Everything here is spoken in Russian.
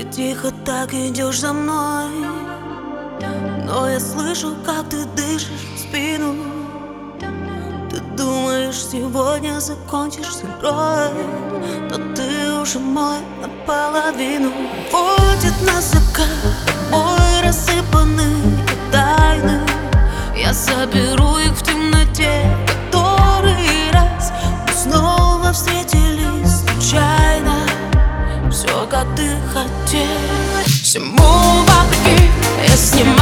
тихо так идешь за мной, но я слышу, как ты дышишь в спину. Ты думаешь, сегодня закончишь с игрой, но ты уже мой наполовину. Водит нас закат, мой рассыпанный тайны. Я соберу их в темноте, который раз мы снова встретились случайно. Все, как ты хотел. Всему вопреки я снимаю